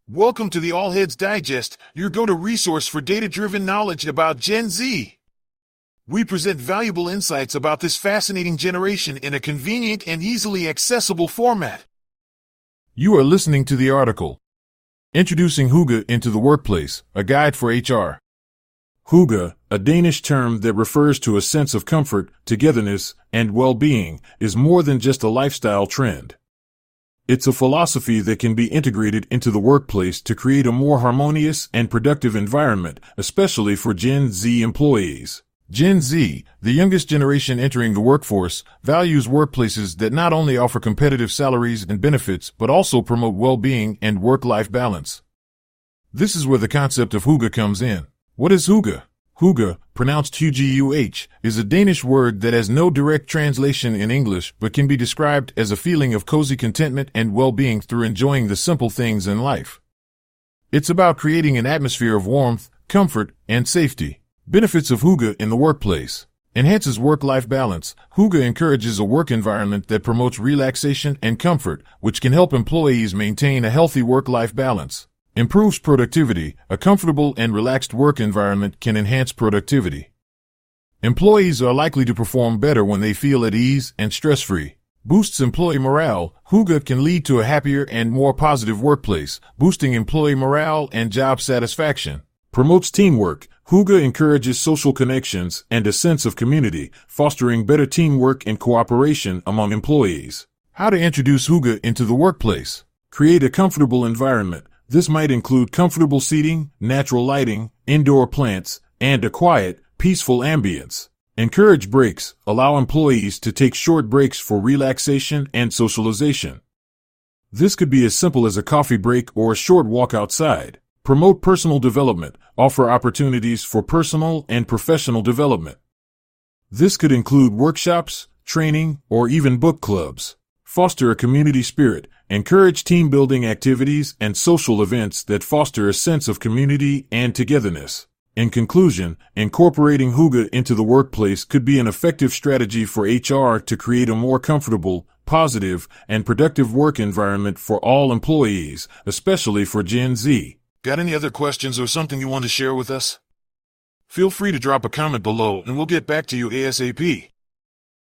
Welcome to the All Heads Digest, your go-to resource for data-driven knowledge about Gen Z. We present valuable insights about this fascinating generation in a convenient and easily accessible format. You are listening to the article, Introducing Hygge into the Workplace, a Guide for HR. Hygge, a Danish term that refers to a sense of comfort, togetherness, and well-being, is more than just a lifestyle trend. It's a philosophy that can be integrated into the workplace to create a more harmonious and productive environment, especially for Gen Z employees. Gen Z, the youngest generation entering the workforce, values workplaces that not only offer competitive salaries and benefits but also promote well-being and work-life balance. This is where the concept of hygge comes in. What is hygge? Hygge, pronounced hygge, is a Danish word that has no direct translation in English but can be described as a feeling of cozy contentment and well-being through enjoying the simple things in life. It's about creating an atmosphere of warmth, comfort, and safety. Benefits of hygge in the workplace. Enhances work-life balance. Hygge encourages a work environment that promotes relaxation and comfort, which can help employees maintain a healthy work-life balance. Improves productivity. A comfortable and relaxed work environment can enhance productivity. Employees are likely to perform better when they feel at ease and stress-free. Boosts employee morale. Hygge can lead to a happier and more positive workplace, boosting employee morale and job satisfaction. Promotes teamwork. Hygge encourages social connections and a sense of community, fostering better teamwork and cooperation among employees. How to introduce hygge into the workplace. Create a comfortable environment. This might include comfortable seating, natural lighting, indoor plants, and a quiet, peaceful ambience. Encourage breaks. Allow employees to take short breaks for relaxation and socialization. This could be as simple as a coffee break or a short walk outside. Promote personal development. Offer opportunities for personal and professional development. This could include workshops, training, or even book clubs. Foster a community spirit. Encourage team-building activities and social events that foster a sense of community and togetherness. In conclusion, incorporating hygge into the workplace could be an effective strategy for HR to create a more comfortable, positive, and productive work environment for all employees, especially for Gen Z. Got any other questions or something you want to share with us? Feel free to drop a comment below and we'll get back to you ASAP.